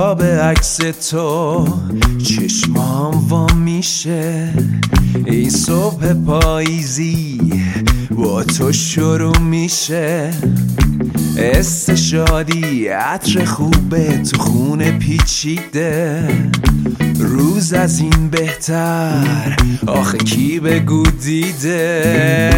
قاب عکس تو چشمام وا میشه. این صبح پاییزی با تو شروع میشه. حس شادی عطر خوبه تو خونه پیچیده. روز از این بهتر آخه کی بگو دیده.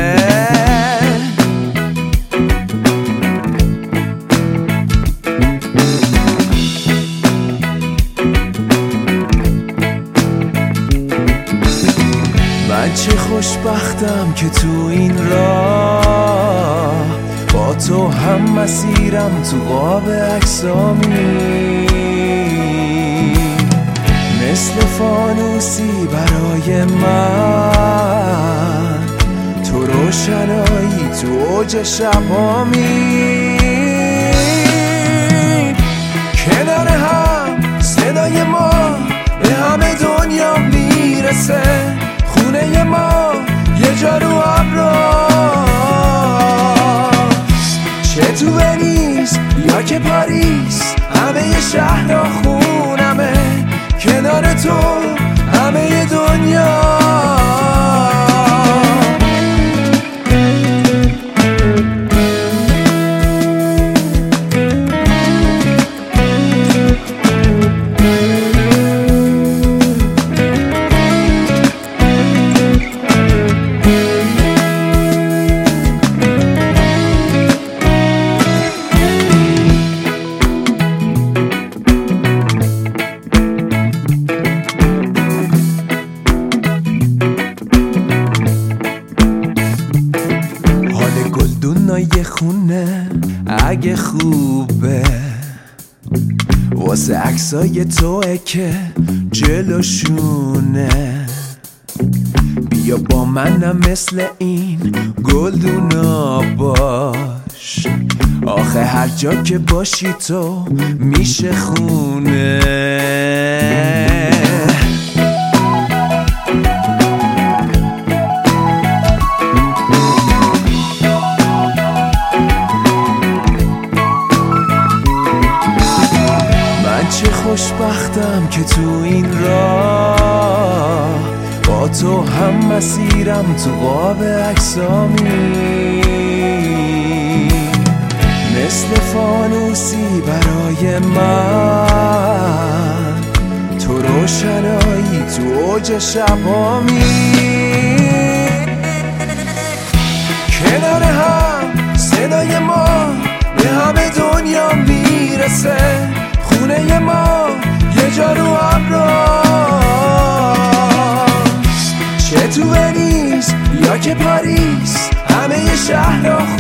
من چه خوشبختم که تو این راه با تو هم مسیرم تو قاب عکسامی. مثل فانوسی برای من تو روشنایی تو اوج شبامی. کنار هم صدای ما به همه دنیا میرسه. خونه ما یه جا رو ابراست. چه تو ونیز یا که پاریس همه شهرها خونمه. کنار تو همه دنیا. گلدونای خونه اگه خوبه واسه عکسای توه که جلوشونه. بیا با منم مثل این گلدونا باش. آخه هر جا که باشی تو میشه خونه. چه خوشبختم که تو این راه با تو هم مسیرم تو قاب عکسامی. مثل فانوسی برای من تو روشنایی تو اوج شبامی. کنار هم صدای ما به همه دنیا میرسه. خونه ما یه جا رو ابراست. چه تو ونیز یا که پاریس همه شهرها